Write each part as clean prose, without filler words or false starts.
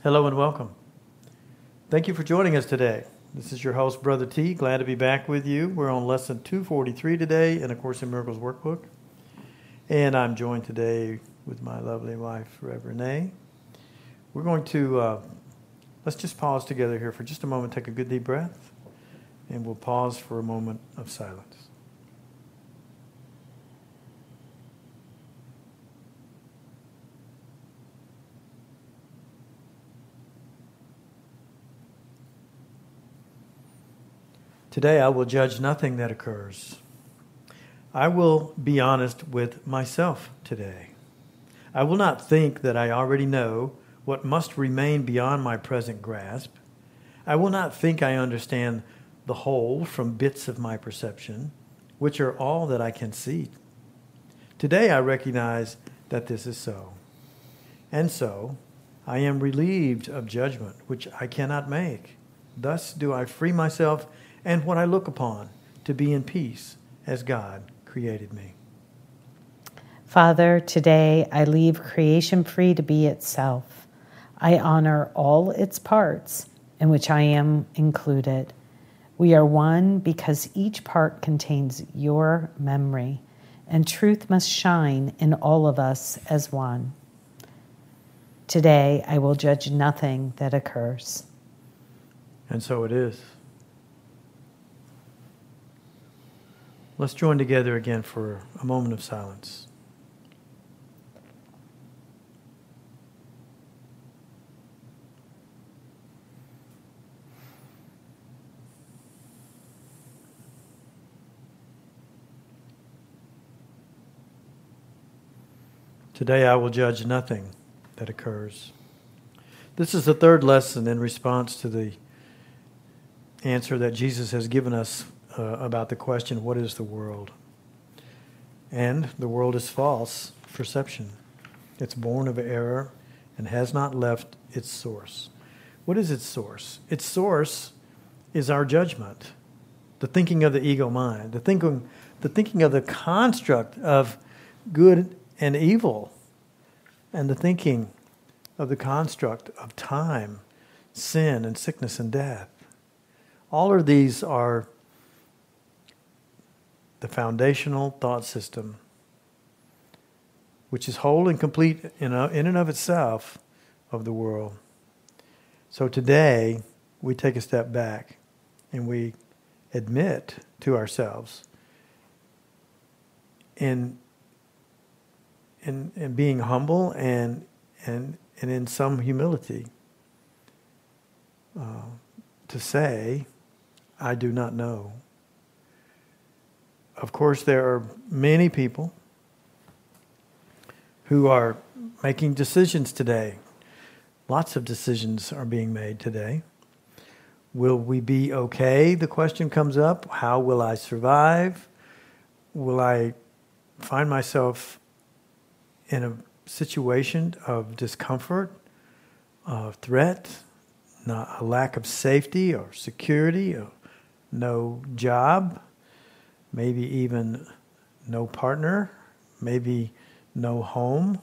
Hello and welcome. Thank you for joining us today. This is your host, Brother T. Glad to be back with you. We're on lesson 243 today in A Course in Miracles workbook. And I'm joined today with my lovely wife, Reverend Renee. We're going to, let's just pause together here for just a moment, take a good deep breath, and we'll pause for a moment of silence. Today I will judge nothing that occurs. I will be honest with myself today. I will not think that I already know what must remain beyond my present grasp. I will not think I understand the whole from bits of my perception, which are all that I can see. Today I recognize that this is so. And so I am relieved of judgment, which I cannot make. Thus do I free myself and what I look upon to be in peace as God created me. Father, today I leave creation free to be itself. I honor all its parts, in which I am included. We are one because each part contains your memory, and truth must shine in all of us as one. Today I will judge nothing that occurs. And so it is. Let's join together again for a moment of silence. Today I will judge nothing that occurs. This is the third lesson in response to the answer that Jesus has given us about the question, what is the world? And the world is false perception. It's born of error and has not left its source. What is its source? Its source is our judgment, the thinking of the ego mind, the thinking of the construct of good and evil, and the thinking of the construct of time, sin, and sickness and death. All of these are the foundational thought system, which is whole and complete in and of itself of the world. So today, we take a step back and we admit to ourselves in being humble and in some humility to say, I do not know. Of course, there are many people who are making decisions today. Lots of decisions are being made today. Will we be okay? The question comes up. How will I survive? Will I find myself in a situation of discomfort, of threat, a lack of safety or security, or no job? Maybe even no partner, maybe no home.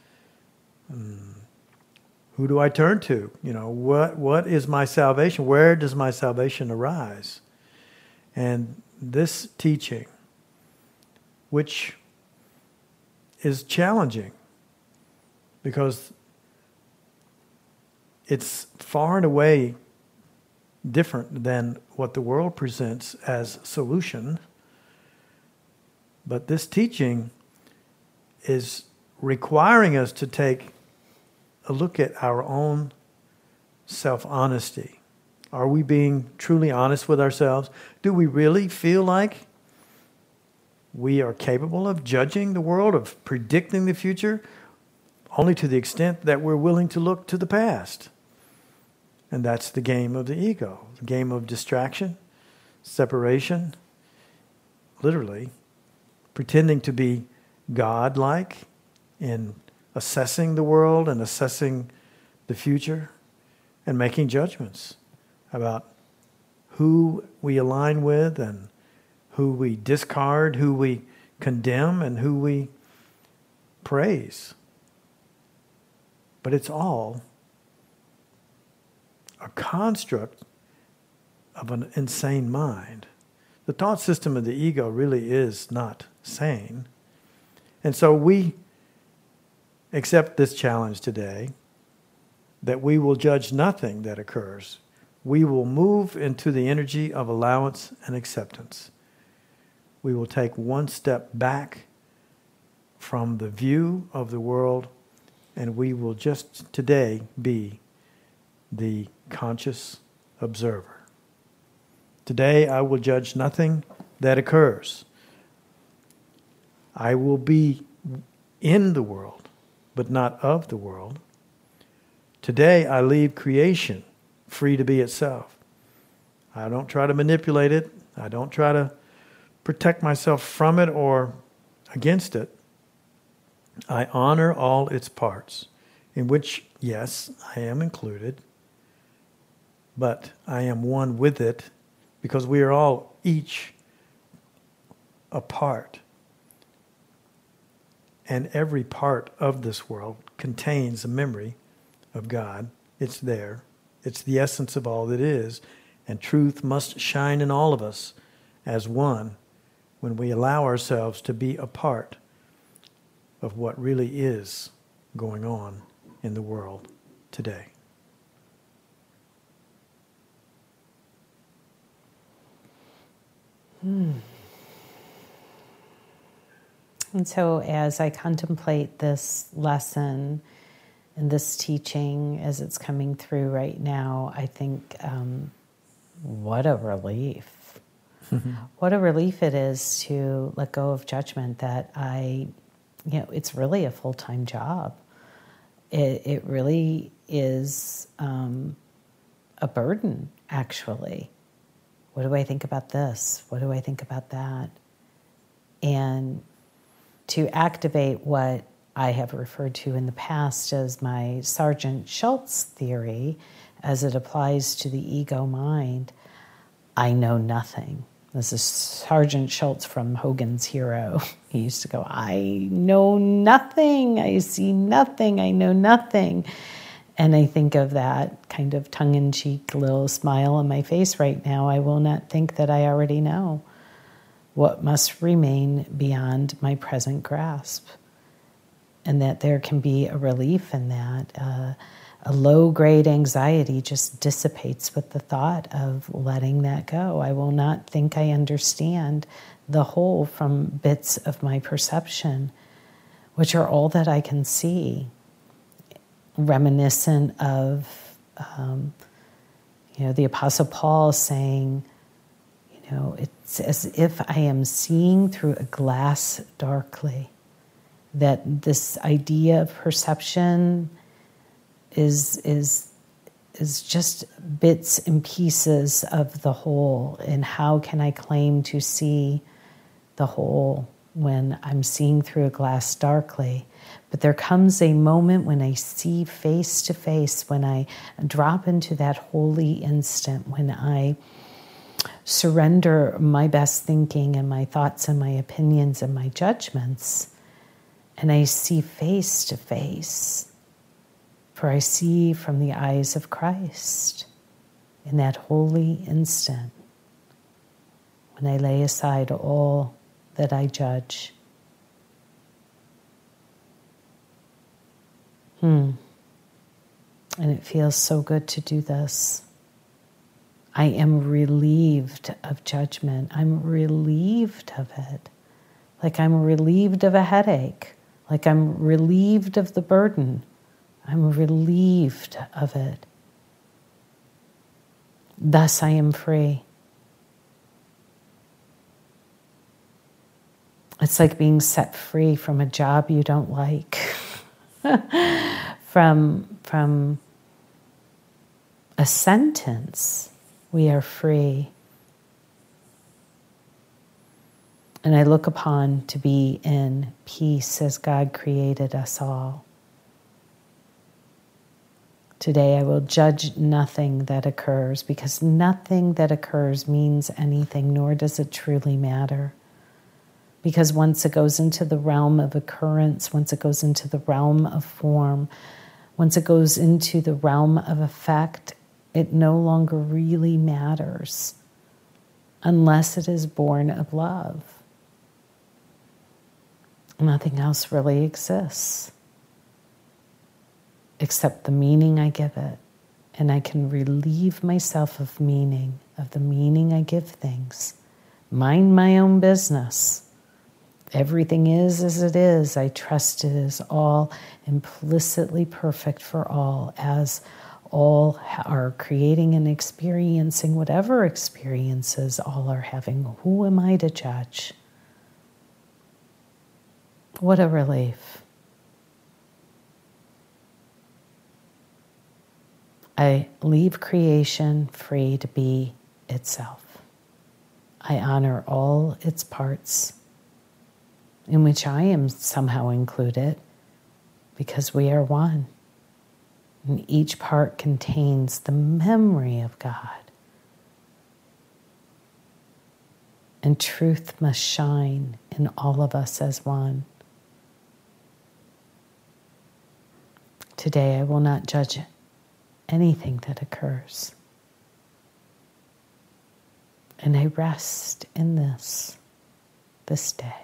Who do I turn to? What is my salvation? Where does my salvation arise? And this teaching, which is challenging because it's far and away different than what the world presents as solution. But this teaching is requiring us to take a look at our own self-honesty. Are we being truly honest with ourselves? Do we really feel like we are capable of judging the world, of predicting the future, only to the extent that we're willing to look to the past? And that's the game of the ego, the game of distraction, separation, literally, pretending to be God-like in assessing the world and assessing the future and making judgments about who we align with and who we discard, who we condemn, and who we praise. But it's all a construct of an insane mind. The thought system of the ego really is not sane. And so we accept this challenge today, that we will judge nothing that occurs. We will move into the energy of allowance and acceptance. We will take one step back from the view of the world, and we will just today be the conscious observer. Today I will judge nothing that occurs. I will be in the world, but not of the world. Today I leave creation free to be itself. I don't try to manipulate it. I don't try to protect myself from it or against it. I honor all its parts, in which, yes, I am included, but I am one with it because we are all each a part. And every part of this world contains a memory of God. It's there. It's the essence of all that is. And truth must shine in all of us as one when we allow ourselves to be a part of what really is going on in the world today. And so as I contemplate this lesson and this teaching as it's coming through right now, I think, what a relief. What a relief it is to let go of judgment that it's really a full-time job. It really is a burden, actually. What do I think about this? What do I think about that? And to activate what I have referred to in the past as my Sargent Schultz theory, as it applies to the ego mind, I know nothing. This is Sargent Schultz from Hogan's Hero. He used to go, I know nothing, I see nothing, I know nothing. And I think of that kind of tongue-in-cheek little smile on my face right now. I will not think that I already know what must remain beyond my present grasp. And that there can be a relief in that. A low-grade anxiety just dissipates with the thought of letting that go. I will not think I understand the whole from bits of my perception, which are all that I can see. Reminiscent of, the Apostle Paul saying, it's as if I am seeing through a glass darkly. That this idea of perception is just bits and pieces of the whole, and how can I claim to see the whole when I'm seeing through a glass darkly? But there comes a moment when I see face to face, when I drop into that holy instant, when I surrender my best thinking and my thoughts and my opinions and my judgments, and I see face to face. For I see from the eyes of Christ in that holy instant when I lay aside all that I judge. And it feels so good to do this. I am relieved of judgment. I'm relieved of it. Like I'm relieved of a headache. Like I'm relieved of the burden. I'm relieved of it. Thus I am free. It's like being set free from a job you don't like. From a sentence, we are free. And I look upon to be in peace as God created us all. Today I will judge nothing that occurs, because nothing that occurs means anything, nor does it truly matter. Because once it goes into the realm of occurrence, once it goes into the realm of form, once it goes into the realm of effect, it no longer really matters unless it is born of love. Nothing else really exists except the meaning I give it. And I can relieve myself of meaning, of the meaning I give things. Mind my own business. Everything is as it is. I trust it is all implicitly perfect for all, as all are creating and experiencing whatever experiences all are having. Who am I to judge? What a relief. I leave creation free to be itself. I honor all its parts, in which I am somehow included, because we are one. And each part contains the memory of God. And truth must shine in all of us as one. Today I will not judge anything that occurs. And I rest in this day.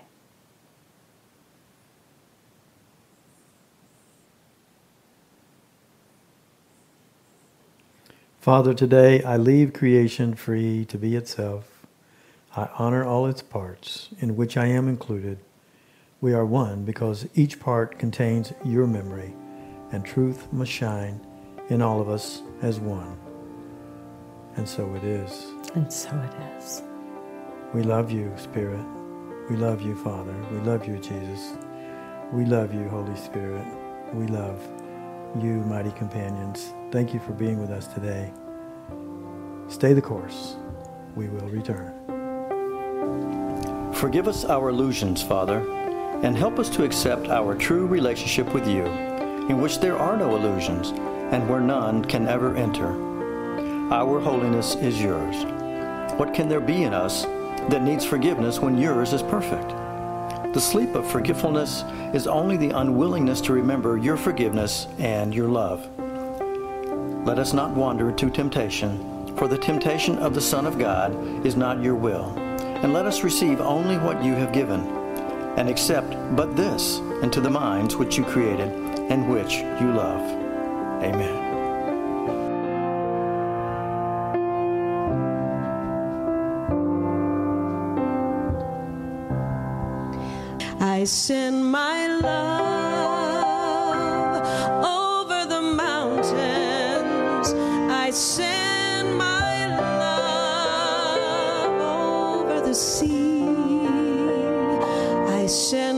Father, today I leave creation free to be itself. I honor all its parts, in which I am included. We are one because each part contains your memory, and truth must shine in all of us as one. And so it is. And so it is. We love you, Spirit. We love you, Father. We love you, Jesus. We love you, Holy Spirit. We love you, mighty companions. Thank you for being with us today. Stay the course. We will return. Forgive us our illusions, Father, and help us to accept our true relationship with you, in which there are no illusions, and where none can ever enter. Our holiness is yours. What can there be in us that needs forgiveness when yours is perfect? The sleep of forgetfulness is only the unwillingness to remember your forgiveness and your love. Let us not wander to temptation, for the temptation of the Son of God is not your will. And let us receive only what you have given, and accept but this into the minds which you created and which you love. Amen. I send my love over the mountains. I send my love over the sea. I send